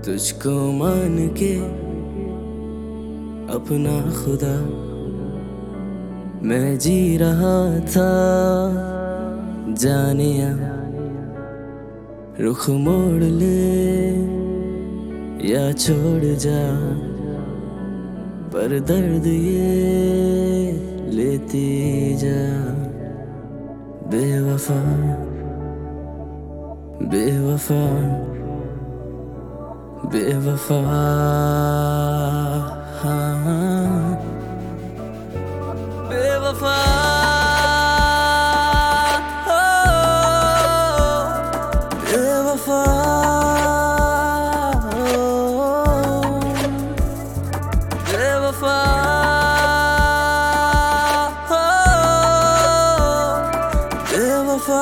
तुझको मान के अपना खुदा मैं जी रहा था। जानिया रुख मोड़ ले या छोड़ जा, पर दर्द ये लेती जा। बेवफा बेवफा बेवफा हाँ बेवफा बेवफा बेवफा बेवफा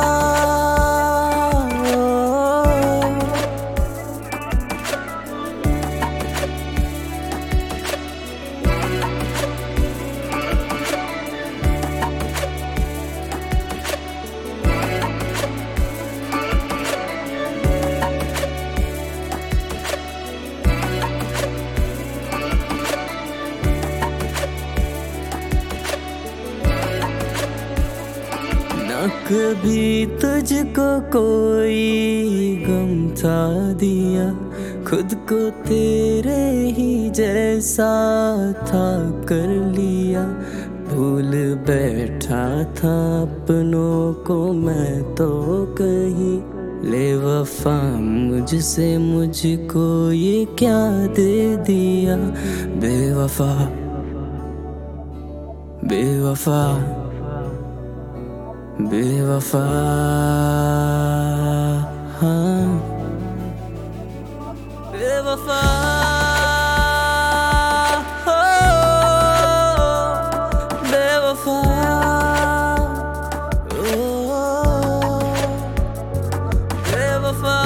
कभी तुझको कोई गम था दिया, खुद को तेरे ही जैसा था कर लिया। भूल बैठा था अपनों को मैं तो कहीं, ले वफा मुझसे मुझको ये क्या दे दिया। बेवफा बेवफा बेवफा हाँ बेवफा बेवफा बेवफा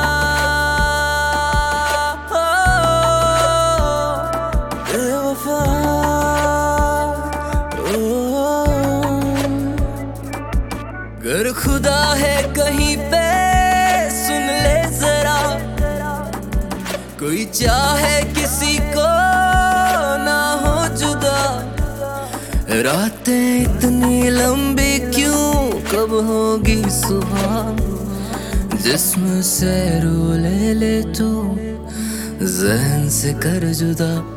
बेवफा अगर खुदा है कहीं पे सुन ले जरा, कोई चाहे किसी को ना हो जुदा। रातें इतनी लंबी क्यों, कब होगी सुबह। जिस्म से रू ले ले तू, ज़हन से कर जुदा।